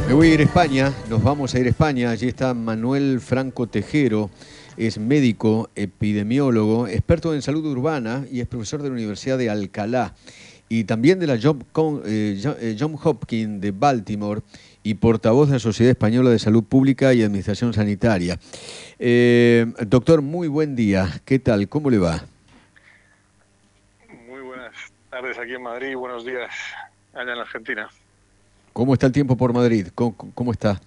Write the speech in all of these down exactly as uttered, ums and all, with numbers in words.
Me voy a ir a España, nos vamos a ir a España. Allí está Manuel Franco Tejero, es médico, epidemiólogo, experto en salud urbana y es profesor de la Universidad de Alcalá y también de la John, eh, John Hopkins de Baltimore y portavoz de la Sociedad Española de Salud Pública y Administración Sanitaria. Eh, doctor, muy buen día. ¿Qué tal? ¿Cómo le va? Muy buenas tardes aquí en Madrid y buenos días allá en la Argentina. ¿Cómo está el tiempo por Madrid? ¿Cómo, cómo está?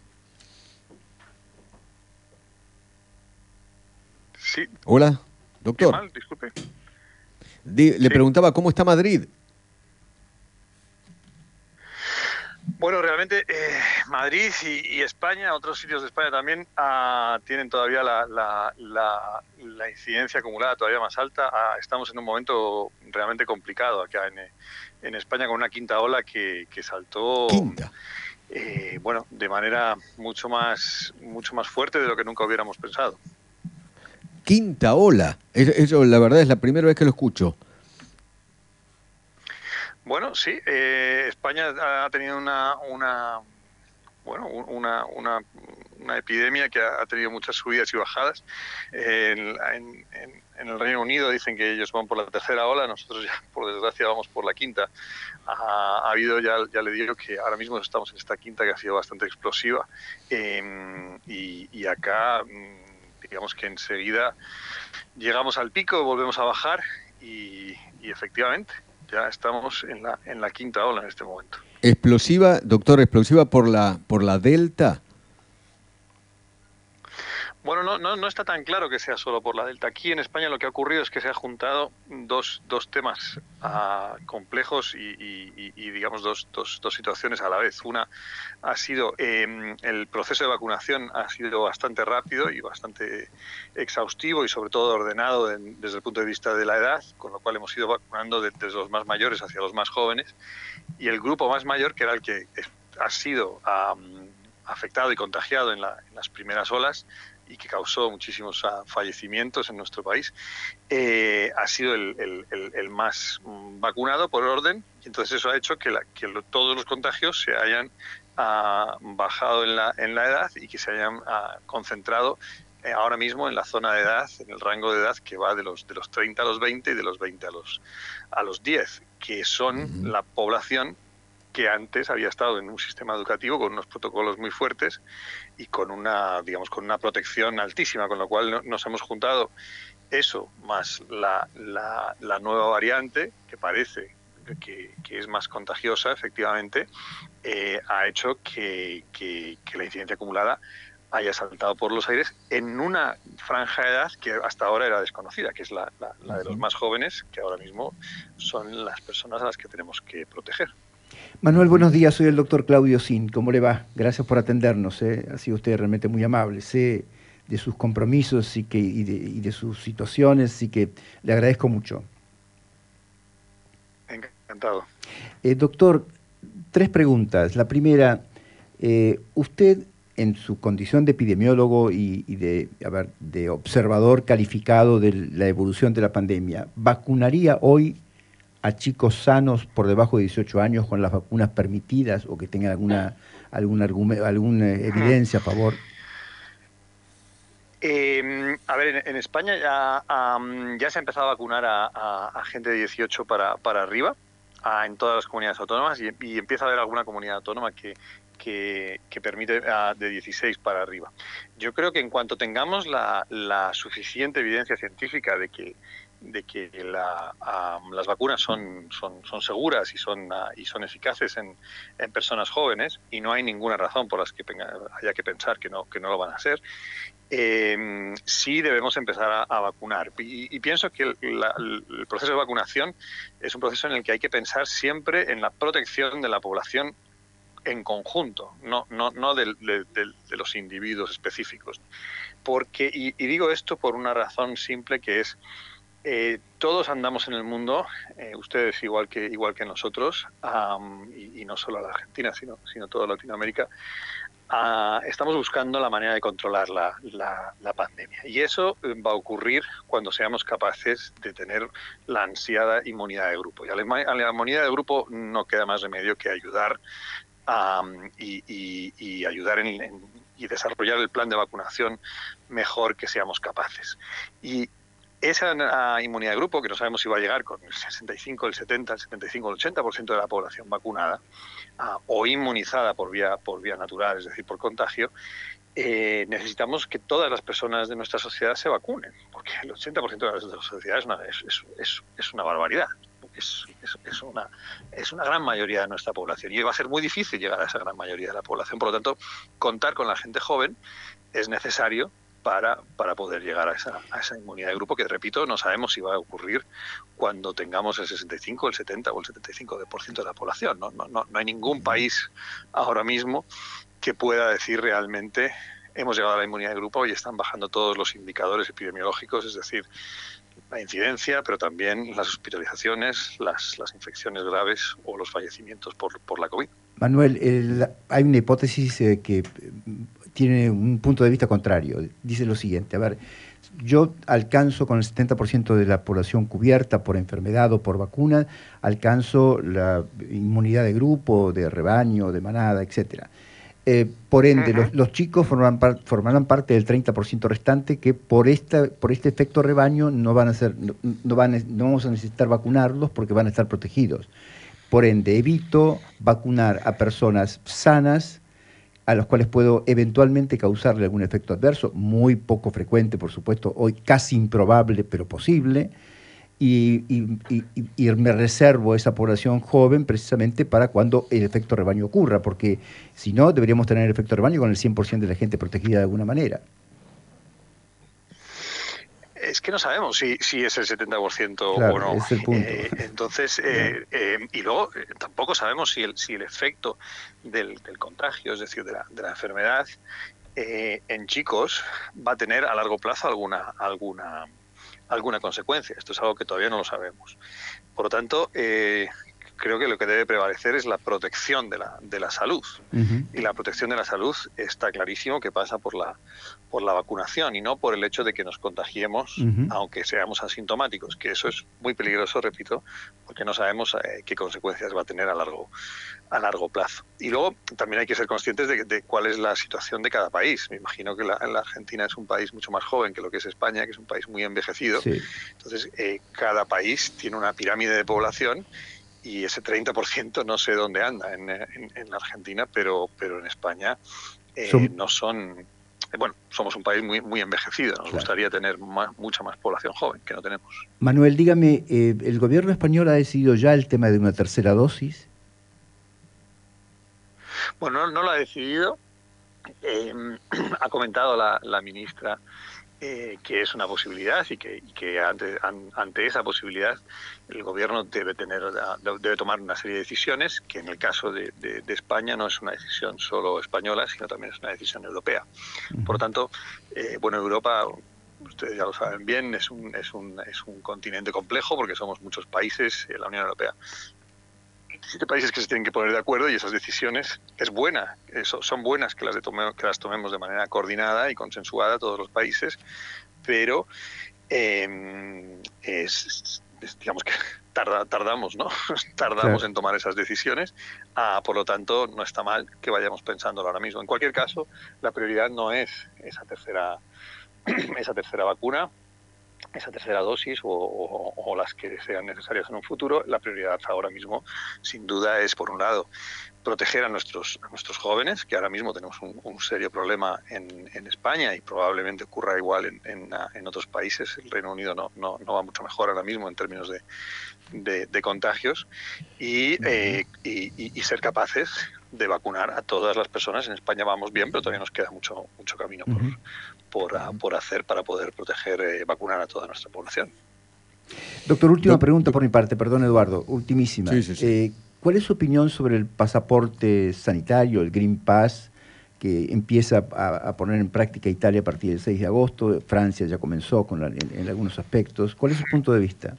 Sí. Hola, ¿Qué doctor. mal? Disculpe. Di, le Sí. preguntaba, ¿cómo está Madrid? Bueno, realmente eh, Madrid y, y España, otros sitios de España también, uh, tienen todavía la, la, la, la incidencia acumulada todavía más alta. Uh, estamos en un momento realmente complicado acá en, en España con una quinta ola que, que saltó... Quinta. Eh, bueno, de manera mucho más, mucho más fuerte de lo que nunca hubiéramos pensado. Quinta ola. Eso, eso la verdad es la primera vez que lo escucho. Bueno, sí, eh, España ha tenido una, una bueno, una, una, una epidemia que ha tenido muchas subidas y bajadas. Eh, en, en, en el Reino Unido dicen que ellos van por la tercera ola, nosotros ya por desgracia vamos por la quinta. Ha, ha habido, ya, ya le digo que ahora mismo estamos en esta quinta que ha sido bastante explosiva eh, y, y acá digamos que enseguida llegamos al pico, volvemos a bajar y, y efectivamente ya estamos en la, en la quinta ola en este momento. Explosiva, doctor, explosiva por la, por la Delta. Bueno, no, no, no está tan claro que sea solo por la Delta. Aquí en España lo que ha ocurrido es que se han juntado dos, dos temas uh, complejos y, y, y digamos, dos, dos, dos situaciones a la vez. Una ha sido eh, el proceso de vacunación ha sido bastante rápido y bastante exhaustivo y sobre todo ordenado en, desde el punto de vista de la edad, con lo cual hemos ido vacunando de, desde los más mayores hacia los más jóvenes. Y el grupo más mayor, que era el que ha sido um, afectado y contagiado en, la, en las primeras olas, y que causó muchísimos uh, fallecimientos en nuestro país, eh, ha sido el, el, el, el más um, vacunado por orden, y entonces eso ha hecho que, la, que lo, todos los contagios se hayan uh, bajado en la, en la edad y que se hayan uh, concentrado eh, ahora mismo en la zona de edad, en el rango de edad que va de los, de los treinta a los veinte y de los veinte a los, a los diez, que son uh-huh. la población que antes había estado en un sistema educativo con unos protocolos muy fuertes y con una, digamos, con una protección altísima, con lo cual nos hemos juntado eso más la, la, la nueva variante, que parece que, que es más contagiosa, efectivamente, eh, ha hecho que, que, que la incidencia acumulada haya saltado por los aires en una franja de edad que hasta ahora era desconocida, que es la, la, la de los más jóvenes, que ahora mismo son las personas a las que tenemos que proteger. Manuel, buenos días, soy el doctor Claudio Sin. ¿Cómo le va? Gracias por atendernos, ¿eh? Ha sido usted realmente muy amable. Sé de sus compromisos y, que, y, de, y de sus situaciones, y que le agradezco mucho. Encantado. Eh, doctor, tres preguntas. La primera, eh, usted en su condición de epidemiólogo y, y de, a ver, de observador calificado de la evolución de la pandemia, ¿vacunaría hoy a chicos sanos por debajo de dieciocho años con las vacunas permitidas o que tengan alguna, algún argumento, alguna evidencia a favor? Eh, a ver, en, en España ya, um, ya se ha empezado a vacunar a, a, a gente de dieciocho para, para arriba, a, en todas las comunidades autónomas, y, y empieza a haber alguna comunidad autónoma que, que, que permite a, de dieciséis para arriba. Yo creo que en cuanto tengamos la, la suficiente evidencia científica de que de que la, um, las vacunas son, son, son seguras y son, uh, y son eficaces en, en personas jóvenes, y no hay ninguna razón por las que haya que pensar que no, que no lo van a ser, eh, sí debemos empezar a, a vacunar. Y, y pienso que el, la, el proceso de vacunación es un proceso en el que hay que pensar siempre en la protección de la población en conjunto, no, no, no de, de, de, de los individuos específicos. Porque, y, y digo esto por una razón simple, que es Eh, todos andamos en el mundo, eh, ustedes igual que igual que nosotros, um, y, y no solo la Argentina, sino, sino toda Latinoamérica, uh, estamos buscando la manera de controlar la, la, la pandemia. Y eso va a ocurrir cuando seamos capaces de tener la ansiada inmunidad de grupo. Y a la, a la inmunidad de grupo no queda más remedio que ayudar um, y, y, y ayudar en, en, y desarrollar el plan de vacunación mejor que seamos capaces. Y esa uh, inmunidad de grupo, que no sabemos si va a llegar con el sesenta y cinco, el setenta, el setenta y cinco, el ochenta por ciento de la población vacunada uh, o inmunizada por vía, por vía natural, es decir, por contagio, eh, necesitamos que todas las personas de nuestra sociedad se vacunen, porque el ochenta por ciento de la, de la sociedad es una, es, es, es, es una barbaridad. Es, es, es, una, es una gran mayoría de nuestra población y va a ser muy difícil llegar a esa gran mayoría de la población. Por lo tanto, contar con la gente joven es necesario para, para poder llegar a esa, a esa inmunidad de grupo que, repito, no sabemos si va a ocurrir cuando tengamos el sesenta y cinco, el setenta o el setenta y cinco por ciento de la población. No, no, no, no hay ningún país ahora mismo que pueda decir realmente hemos llegado a la inmunidad de grupo y están bajando todos los indicadores epidemiológicos, es decir, la incidencia, pero también las hospitalizaciones, las, las infecciones graves o los fallecimientos por, por la COVID. Manuel, el, hay una hipótesis eh, que tiene un punto de vista contrario. Dice lo siguiente, a ver, yo alcanzo con el setenta por ciento de la población cubierta por enfermedad o por vacuna, alcanzo la inmunidad de grupo, de rebaño, de manada, etcétera. Eh, por ende, uh-huh. los, los chicos forman par, formarán parte del treinta por ciento restante que por, esta, por este efecto rebaño no, van a ser, no, no, van, no vamos a necesitar vacunarlos porque van a estar protegidos. Por ende, evito vacunar a personas sanas a las cuales puedo eventualmente causarle algún efecto adverso, muy poco frecuente, por supuesto, hoy casi improbable, pero posible. Y, y, y, y me reservo esa población joven precisamente para cuando el efecto rebaño ocurra, porque si no, deberíamos tener el efecto rebaño con el cien por ciento de la gente protegida de alguna manera. Es que no sabemos si, si es el setenta por ciento claro, o no. Es el punto. Eh, entonces, eh, eh, y luego eh, tampoco sabemos si el, si el efecto del, del contagio, es decir, de la, de la enfermedad, eh, en chicos va a tener a largo plazo alguna alguna alguna consecuencia. Esto es algo que todavía no lo sabemos. Por lo tanto, eh, creo que lo que debe prevalecer es la protección de la, de la salud. Uh-huh. Y la protección de la salud está clarísimo que pasa por la, por la vacunación y no por el hecho de que nos contagiemos, uh-huh. aunque seamos asintomáticos, que eso es muy peligroso, repito, porque no sabemos eh, qué consecuencias va a tener a largo, a largo plazo. Y luego también hay que ser conscientes de, de cuál es la situación de cada país. Me imagino que la, la Argentina es un país mucho más joven que lo que es España, que es un país muy envejecido. Sí. Entonces, eh, cada país tiene una pirámide de población y ese treinta por ciento no sé dónde anda en, en, en la Argentina, pero, pero en España eh, son... no son... Eh, bueno, somos un país muy, muy envejecido. Nos claro. gustaría tener más, mucha más población joven, que no tenemos. Manuel, dígame, eh, ¿el gobierno español ha decidido ya el tema de una tercera dosis? Bueno, no, no lo ha decidido. Eh, ha comentado la, la ministra eh, que es una posibilidad y que, y que ante, an, ante esa posibilidad el gobierno debe tener debe tomar una serie de decisiones que en el caso de, de, de España no es una decisión solo española, sino también es una decisión europea. Uh-huh. Por lo tanto, eh, bueno, Europa, ustedes ya lo saben bien, es un, es un, es un continente complejo porque somos muchos países, eh, la Unión Europea. Siete países que se tienen que poner de acuerdo y esas decisiones es buena, eso, son buenas que las, de tome, que las tomemos de manera coordinada y consensuada todos los países, pero eh, es, es, digamos que tarda, tardamos, ¿no? tardamos claro. en tomar esas decisiones, ah, por lo tanto no está mal que vayamos pensándolo ahora mismo. En cualquier caso, la prioridad no es esa tercera, esa tercera vacuna, esa tercera dosis o, o, o las que sean necesarias en un futuro. La prioridad ahora mismo, sin duda, es, por un lado, proteger a nuestros, a nuestros jóvenes, que ahora mismo tenemos un, un serio problema en, en España y probablemente ocurra igual en, en, en otros países. El Reino Unido no, no, no va mucho mejor ahora mismo en términos de, de, de contagios y, eh, y, y, y ser capaces de vacunar a todas las personas. En España vamos bien, pero todavía nos queda mucho, mucho camino por, uh-huh. por, uh, por hacer para poder proteger, eh, vacunar a toda nuestra población. Doctor, última do, pregunta do, por mi parte, perdón Eduardo, ultimísima. Sí, sí, sí. Eh, ¿Cuál es su opinión sobre el pasaporte sanitario, el Green Pass, que empieza a, a poner en práctica Italia a partir del seis de agosto? Francia ya comenzó con la, en, en algunos aspectos. ¿Cuál es su punto de vista?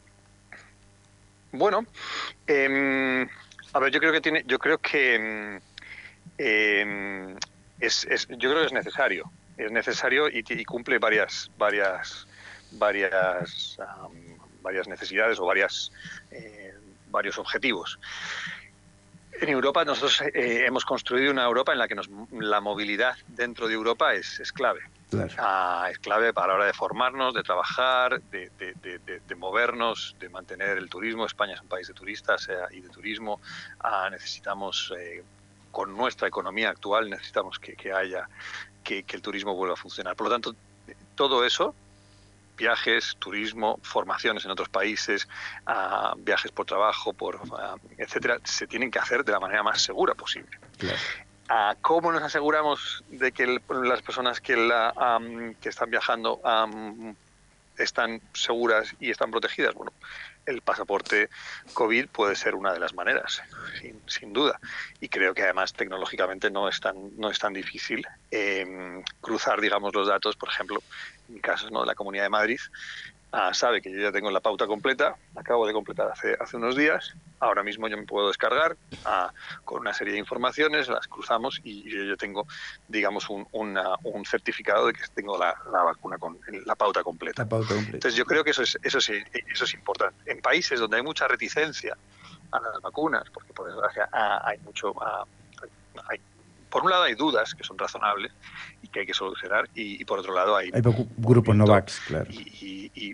Bueno, eh, a ver, yo creo que tiene, yo creo que eh, es, es, yo creo que es necesario, es necesario y, y cumple varias, varias, varias, um, varias necesidades o varias, eh, varios objetivos. En Europa nosotros eh, hemos construido una Europa en la que nos, la movilidad dentro de Europa es, es clave. Claro. Ah, es clave para la hora de formarnos, de trabajar, de, de, de, de, de movernos, de mantener el turismo. España es un país de turistas eh, y de turismo. Ah, necesitamos, eh, con nuestra economía actual, necesitamos que, que haya, que, que el turismo vuelva a funcionar. Por lo tanto, todo eso, viajes, turismo, formaciones en otros países, uh, viajes por trabajo, por uh, etcétera, se tienen que hacer de la manera más segura posible. Claro. Uh, ¿Cómo nos aseguramos de que el, las personas que, la, um, que están viajando um, están seguras y están protegidas? Bueno, el pasaporte COVID puede ser una de las maneras, sin, sin duda. Y creo que además tecnológicamente no es tan, no es tan difícil eh, cruzar, digamos, los datos. Por ejemplo, en mi caso, ¿no?, de la Comunidad de Madrid, ah, sabe que yo ya tengo la pauta completa, acabo de completar hace, hace unos días. Ahora mismo yo me puedo descargar ah, con una serie de informaciones, las cruzamos y yo ya tengo, digamos, un, una, un certificado de que tengo la, la vacuna con la pauta completa. La pauta completa. Entonces yo creo que eso es, eso, es, eso es importante. En países donde hay mucha reticencia a las vacunas, porque por desgracia ah, hay mucho... Ah, hay, por un lado hay dudas que son razonables y que hay que solucionar, y, y por otro lado hay... Hay grupos Novax, claro. Y, y, y,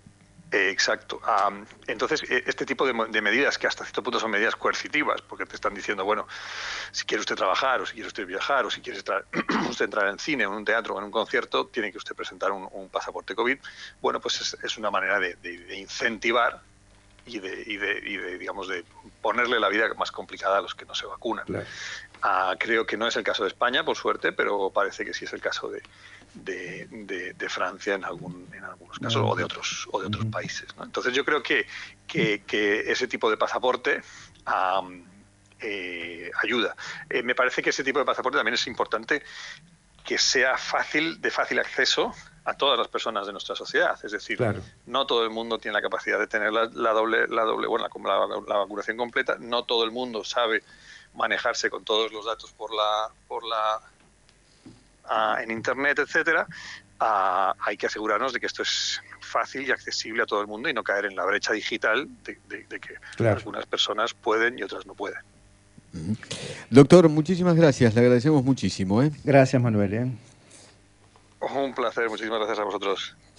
eh, exacto. Um, entonces, este tipo de, de medidas, que hasta cierto punto son medidas coercitivas, porque te están diciendo, bueno, si quiere usted trabajar, o si quiere usted viajar, o si quiere estar, usted entrar en cine, o en un teatro, o en un concierto, tiene que usted presentar un, un pasaporte COVID. Bueno, pues es, es una manera de, de, de incentivar y de, y, de, y de, digamos, de ponerle la vida más complicada a los que no se vacunan. Claro. Uh, creo que no es el caso de España, por suerte, pero parece que sí es el caso de, de, de, de Francia en, algún, en algunos casos, uh-huh. o de otros, o de otros uh-huh. países, ¿no? Entonces yo creo que, que, que ese tipo de pasaporte um, eh, ayuda. Eh, me parece que ese tipo de pasaporte también es importante que sea fácil, de fácil acceso a todas las personas de nuestra sociedad. Es decir, claro. no todo el mundo tiene la capacidad de tener la, la doble, la doble, bueno, la, la, la vacunación completa, no todo el mundo sabe manejarse con todos los datos por la, por la uh, en internet, etcétera. Uh, hay que asegurarnos de que esto es fácil y accesible a todo el mundo y no caer en la brecha digital de, de, de que claro. algunas personas pueden y otras no pueden. Uh-huh. Doctor, muchísimas gracias, le agradecemos muchísimo. ¿eh? Gracias, Manuel. ¿eh? Un placer, muchísimas gracias a vosotros.